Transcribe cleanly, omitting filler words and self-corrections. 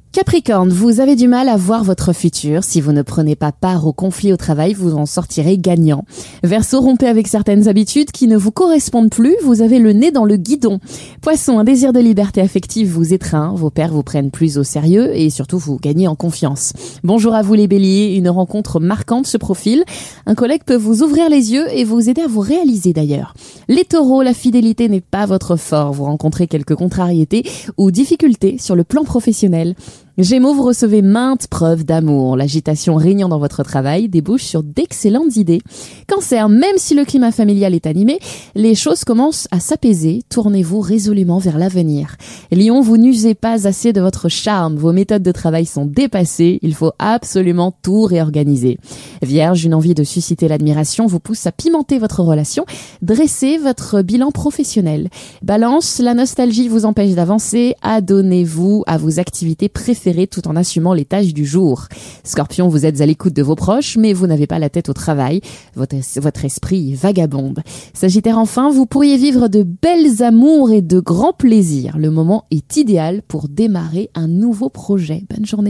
Capricorne, vous avez du mal à voir votre futur. Si vous ne prenez pas part aux conflits au travail, vous en sortirez gagnant. Verseau, rompez avec certaines habitudes qui ne vous correspondent plus. Vous avez le nez dans le guidon. Poisson, un désir de liberté affective vous étreint. Vos pairs vous prennent plus au sérieux et surtout vous gagnez en confiance. Bonjour à vous les béliers, une rencontre marquante se profile. Un collègue peut vous ouvrir les yeux et vous aider à vous réaliser d'ailleurs. Les taureaux, la fidélité n'est pas votre fort. Vous rencontrez quelques contrariétés ou difficultés sur le plan professionnel. Gémeaux, vous recevez maintes preuves d'amour. L'agitation régnant dans votre travail débouche sur d'excellentes idées. Cancer, même si le climat familial est animé, les choses commencent à s'apaiser. Tournez-vous résolument vers l'avenir. Lion, vous n'usez pas assez de votre charme. Vos méthodes de travail sont dépassées. Il faut absolument tout réorganiser. Vierge, une envie de susciter l'admiration vous pousse à pimenter votre relation. Dressez votre bilan professionnel. Balance, la nostalgie vous empêche d'avancer. Adonnez-vous à vos activités préférées tout en assumant les tâches du jour. Scorpion, vous êtes à l'écoute de vos proches, mais vous n'avez pas la tête au travail. Votre esprit vagabonde. Sagittaire, enfin, vous pourriez vivre de belles amours et de grands plaisirs. Le moment est idéal pour démarrer un nouveau projet. Bonne journée.